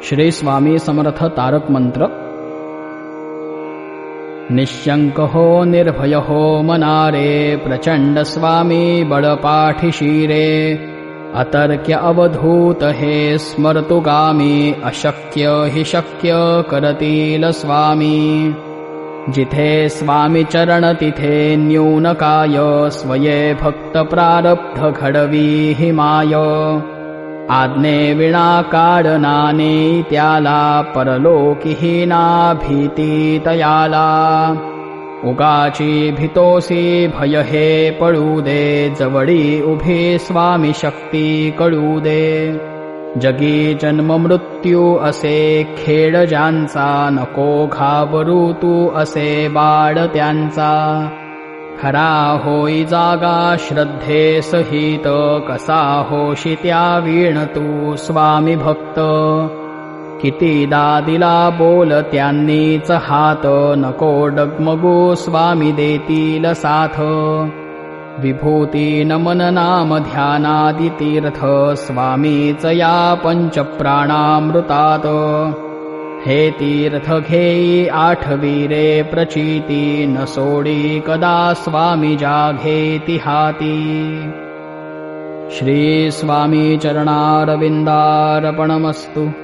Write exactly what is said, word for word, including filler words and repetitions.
श्री स्वामी समर्थ तारक मंत्र। निशंक हो निर्भय हो मनारे, प्रचंड स्वामी बळपाठीशीरे। अतर्क्य अवधूत हे स्मर्तुगामी, अशक्य हि शक्य करतील स्वामी। जिथे स्वामी चरण तिथे न्यून काय, स्वये भक्त प्रारब्ध घडवी हि माय। आज्ञे विना काढनाने त्याला, परलोकी ना भीती तयाला। उगाची भीतोसी भय हे पळू दे, जवळी उभी स्वामी शक्ती कळू दे। जगी जन्म मृत्यू असे खेळ ज्यांचा, नको घाबरू तू असे बाळ त्यांचा। खरा होई जागा श्रद्धे सहित, कसा होशी त्या वीण तू स्वामी भक्त। कितीदा दिला बोल त्यांनीच हात, नको डगमगू स्वामी देतील साथ। विभूती नमन नाम ध्यानादि तीर्थ, स्वामीच या पंचप्राणामृतात। हे तीर्थ घेई आठवीरे प्रचिती, न सोडी कदा स्वामी जाघेती हाती। श्री स्वामी चरणारविंदार्पणमस्तु।